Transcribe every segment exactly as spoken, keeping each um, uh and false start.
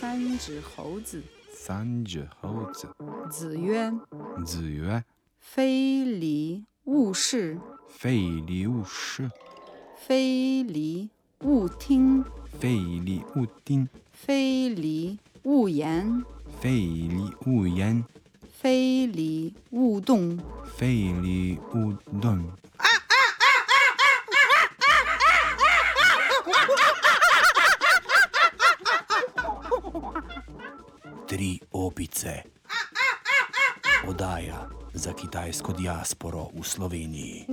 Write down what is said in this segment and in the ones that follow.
三只猴子。 三只猴子。 子曰： 子曰： 非礼勿视， 非礼勿视， 非礼勿听， 非礼勿听， 非礼勿言， 非礼勿言， 非礼勿动。 非礼勿动。Tri opice. Oddaja za kitajsko diasporo v Sloveniji.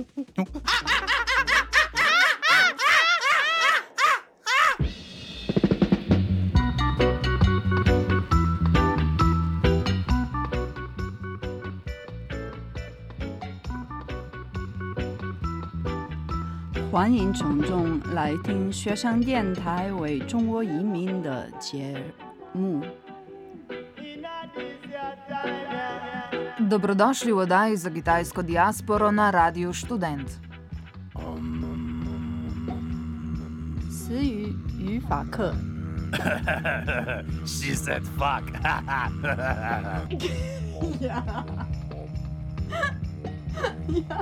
"欢迎从众来听学生电台为中国移民的节目。 Dobrodošli v oddaji za kitajsko diasporo na Radiu Študent. 词语语法课。 She said fuck. Yeah. Yeah.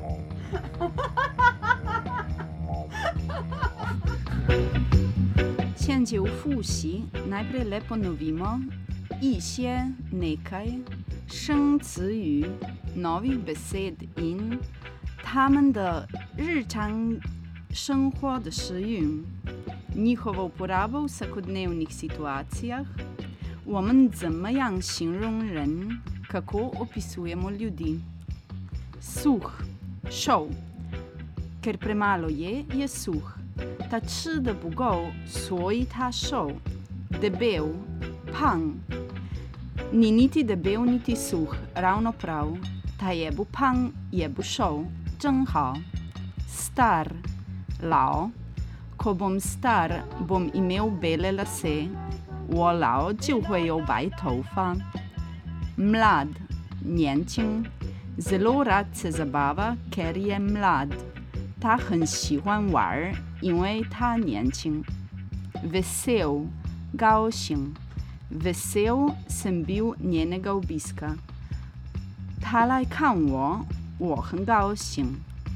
先就复习 najprej le ponovimo 一些 nekaj 生词语 novih besed in 他们的日常生活的使用 njihovo uporabo v vsakodnevnih situacijah 我们怎么样形容人 kako opisujemo ljudi suh 瘦 ker premalo je je suh 他吃的不够所以他瘦 debel 胖你 niti debel niti suh ravno prav 他也不胖也不瘦正好 star 老 ko bom star bom imel bele lase 我老就会有白头发 mlad 年轻 zelo rad se zabava ker je mlad 他很喜欢玩因为他年轻 vesel 高兴 vesel sem bil njenega obiska 他来看我我很高兴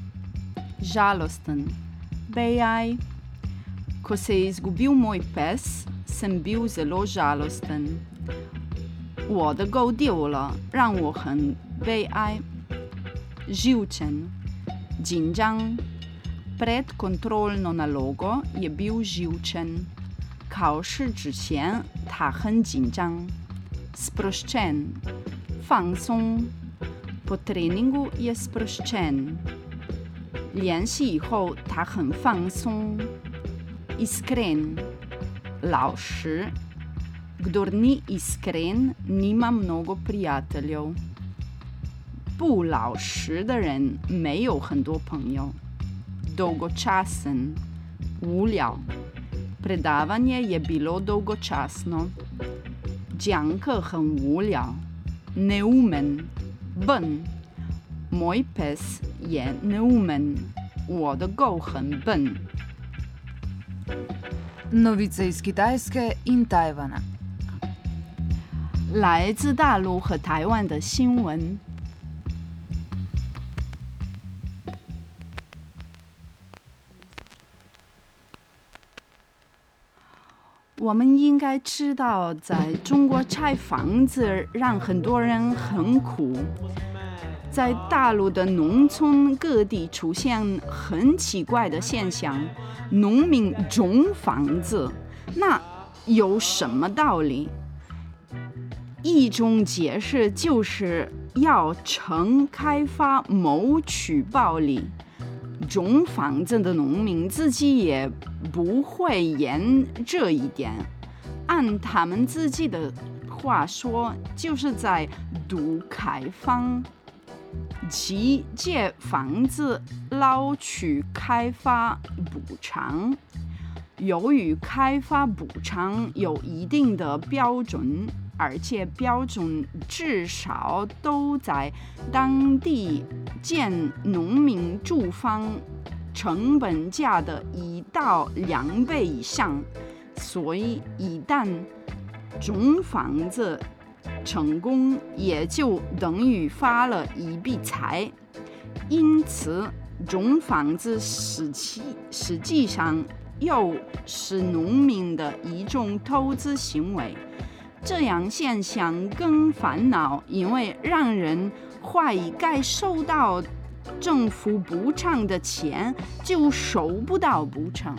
žalosten 悲哀 ko se je izgubil moj pes sem bil zelo žalosten 我的狗丢了让我很悲哀 živčen 紧张 pred kontrolno nalogo je bil živčen 考试之前他很紧张 sproščen 放松 po treningu je sproščen 联系以后他很放松 iskren 老实 kdor ni iskren nima mnogo prijateljev 不老实的人没有很多朋友 dolgočasen 无聊 predavanje je bilo dolgočasno 讲课很无聊 neumen 笨 moj pes je neumen 我的狗很笨 Novice iz Kitajske in Tajvana. 来自大陆和台湾的新闻我们应该知道在中国拆房子让很多人很苦在大陆的农村各地出现很奇怪的现象农民种房子那有什么道理一种解释就是要趁开发谋取暴利种房子的农民自己也不会演这一点按他们自己的话说就是在赌开放即借房子捞取开发补偿由于开发补偿有一定的标准而且标准至少都在当地建农民住房成本价的一到两倍以上，所以一旦种房子成功，也就等于发了一笔财。因此，种房子实际实际上又是农民的一种投资行为。这样现象更烦恼，因为让人怀疑该收到政府补偿的钱就收不到补偿。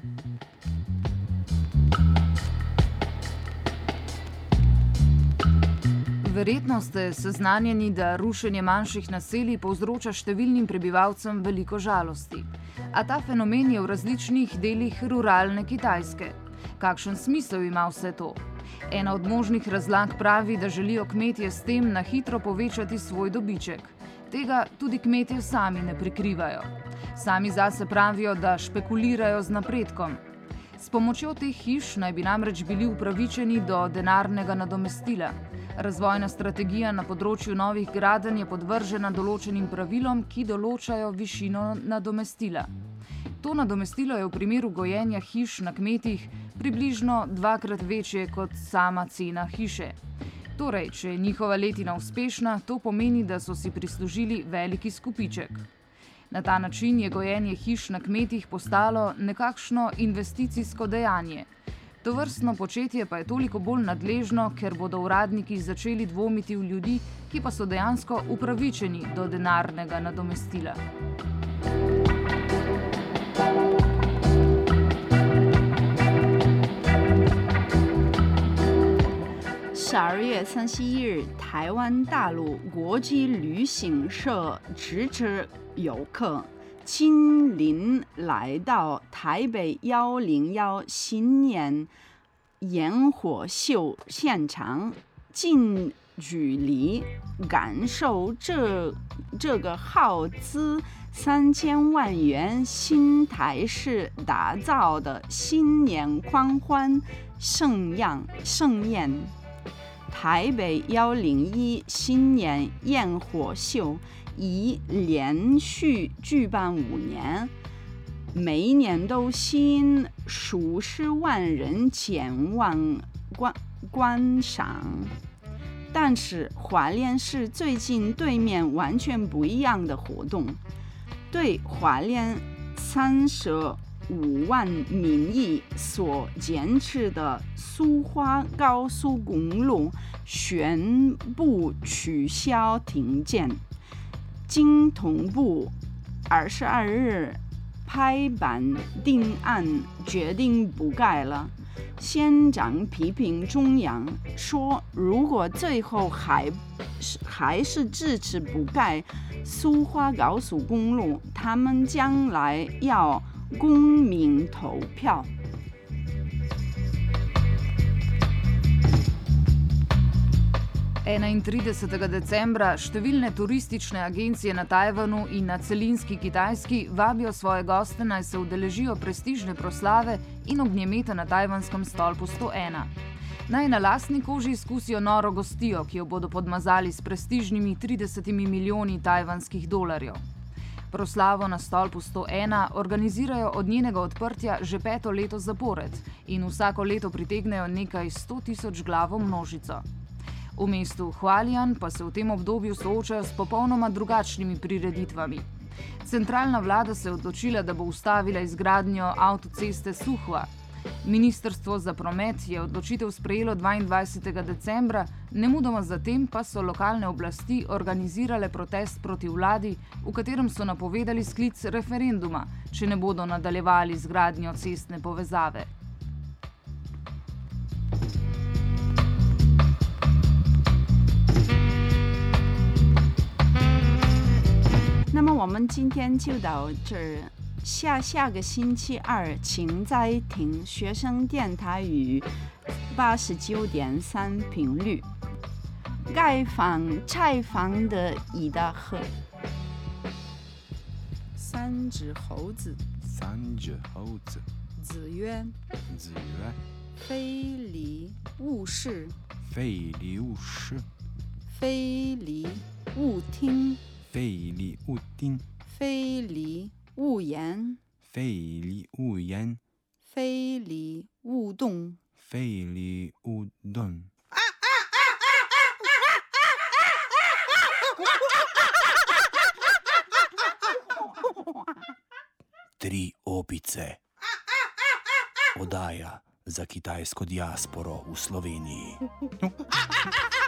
Verjetno ste seznanjeni, da rušenje manjših naselij povzroča številnim prebivalcem veliko žalosti. A ta fenomen je v različnih delih ruralne Kitajske. Kakšen smisel ima vse to? Ena od možnih razlag pravi, da želijo kmetje s tem na hitro povečati svoj dobiček. Tega tudi kmetje sami ne prikrivajo. Sami zase pravijo, da špekulirajo z napredkom. S pomočjo teh hiš naj bi namreč bili upravičeni do denarnega nadomestila. Razvojna strategija na področju novih gradenj je podvržena določenim pravilom, ki določajo višino nadomestila. To nadomestilo je v primeru gojenja hiš na kmetih približno dvakrat večje kot sama cena hiše. Torej, če je njihova letina uspešna, to pomeni, da so si prislužili veliki skupiček. Na ta način je gojenje hiš na kmetih postalo nekakšno investicijsko dejanje. Tovrstno početje pa je toliko bolj nadležno, ker bodo uradniki začeli dvomiti v ljudi, ki pa so dejansko upravičeni do denarnega nadomestila. 十二月三十一日，台湾大陆国际旅行社支持游客亲临来到台北一零一新年烟火秀现场，近距离感受这这个耗资三千万元新台式打造的新年狂欢盛宴盛宴。台北一零一新年烟火秀已连续举办五年，每一年都吸引数十万人前往观观赏。但是花莲市最近对面完全不一样的活动，对花莲三十五万民意所坚持的苏花高速公路宣布取消停建。经统部二十二日拍板定案，决定不盖了。县长批评中央说，如果最后还是还是支持不盖苏花高速公路，他们将来要公民投票。 enaintridesetega decembra številne turistične agencije na Tajvanu in na celinski Kitajski vabijo svoje goste, naj se udeležijo prestižne proslave in ognjemeta na tajvanskem stolpu sto ena. Naj na lastni koži izkusijo noro gostijo, ki jo bodo podmazali s prestižnimi tridesetimi milijoni tajvanskih dolarjev. Proslavo na stolpu sto ena organizirajo od njenega odprtja že peto leto zapored in vsako leto pritegnejo nekaj sto tisoč glavo množico. V mestu Hualien pa se v tem obdobju soočajo s popolnoma drugačnimi prireditvami. Centralna vlada se je odločila, da bo ustavila izgradnjo avtoceste Suhua. Ministrstvo za promet je odločitev sprejelo dvaindvajsetega decembra, nemudoma zatem pa so lokalne oblasti organizirale protest proti vladi, v katerem so napovedali sklic referenduma, če ne bodo nadaljevali z gradnjo cestne povezave. 那么我们今天就到这儿，下下个星期二，请再听学生电台语八十九点三频率。盖房拆房的一大河，三只猴子， 三只猴子， 子曰： 子曰： 非礼勿视， 非礼勿视， 非礼勿听， 非礼勿听， 非礼勿言， 非礼勿言， 非礼勿动， 非礼勿动。 čuden. Tri opice. Oddaja za kitajsko diasporo v Sloveniji.